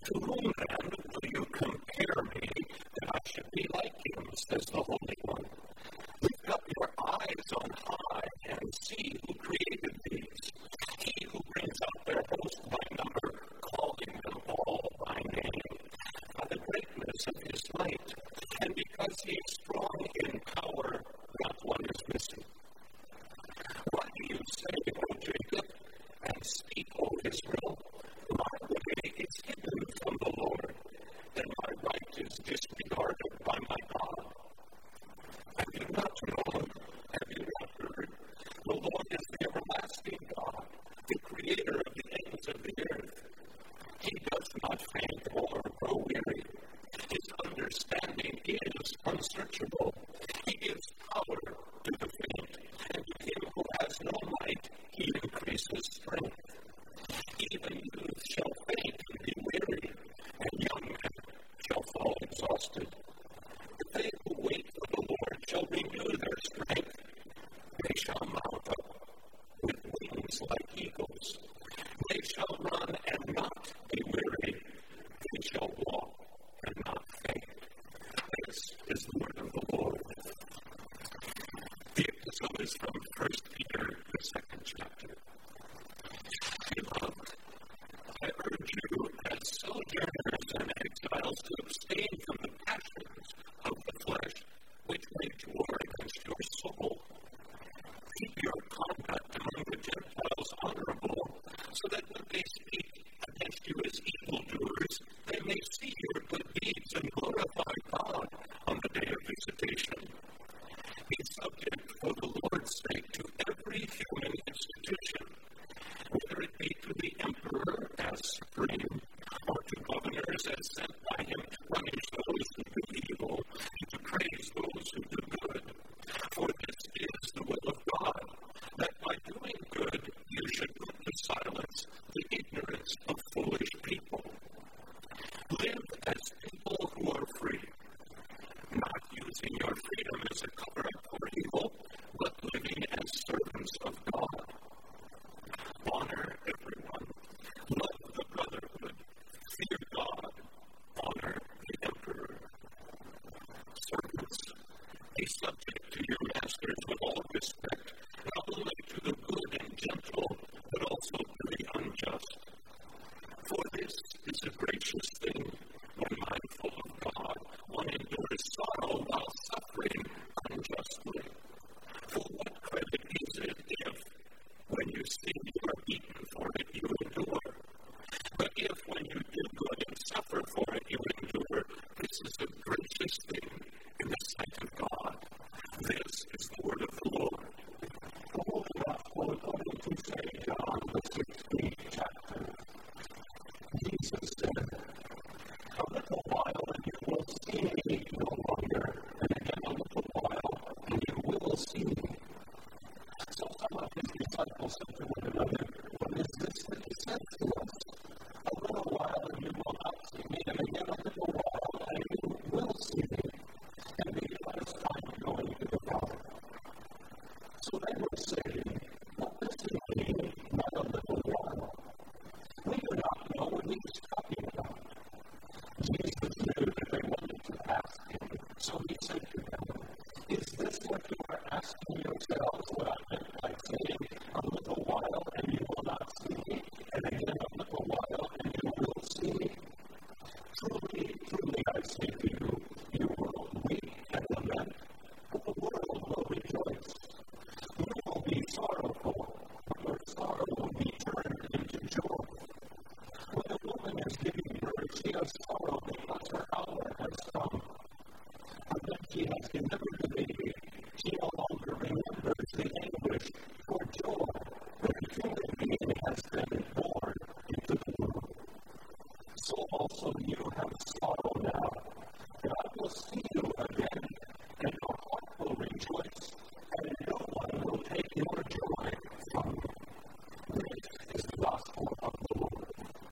To whom then will you compare me that I should be like him, says the Holy One. Lift up your eyes on high and see who created these. He who brings out their host by number, calling them all by name. By the greatness of his might, and because he is strong in power, not one is missing. Why do you say, O Jacob, and speak, O Israel? My way is hidden from the Lord, and my right is disregarded by my God. Have you not known? Have you not heard? The Lord is the everlasting God, the creator of the ends of the earth. He does not faint or grow weary. His understanding is unsearchable. He gives power to the faint, and to him who has no might, he increases strength. Even youth shall faint and be weary, and young men shall fall exhausted. But they who wait for the Lord shall renew their strength. They shall mount up with wings like eagles. They shall run and not be weary. They shall walk and not faint. This is the word of the Lord. The epistle is from 1 Peter, the second chapter. Beloved, I urge you as sojourners and exiles to abstain from the passions of the flesh, which wage war against your soul. Keep your conduct among the Gentiles honorable, so that when they speak against you as evildoers, they may see your good deeds and glorify God on the day of visitation. Be subject for the Lord's sake to every human institution, whether it be to the emperor as supreme, or to governors as sent by him to punish those who do evil and to praise those who do good. For this is the will of God, that by doing good you should put to silence the ignorance of foolish people. Live as people who are free, not using your freedom as a cover-up for evil, but living as servants of God. Honor everyone. Love the brotherhood. Fear God. Honor the emperor. Servants, be subject to your masters with all respect, not only to the good and gentle, but also to the unjust. For this is a gracious thing, when mindful of God, one endures sorrow while suffering unjustly. For what credit is it if, when you sin, you are beaten for it, you endure? But if, when you do good and suffer for it, you endure, this is a gracious thing in the sight of God. This is the word of the Lord. The Holy Gospel according to St. John, the 16th chapter. Jesus said, "A little while and you will see me no longer, and again a little while and you will see me." So some of his disciples said to one another, "What is this that he said to us? A little while and you will not see me, and again a little while and you will see me, and maybe let us find going to the Father." So they were saying, "What does he mean, not a little while? We do not know what he is talking about." Jesus knew that they wanted to ask him, so he said to them, "Is this what you are asking yourselves, what I meant by saying, a little while and you will not see me, and again a little while and you will see me? Truly, truly I say to you, you will weep and lament, but the world will rejoice. You will be sorrowful, but your sorrow will be turned into joy. When a woman is giving birth, she has sorrow because her hour has come. But when she has delivered the baby, she no longer remembers the anguish for joy that a human being has been born into the world. So also you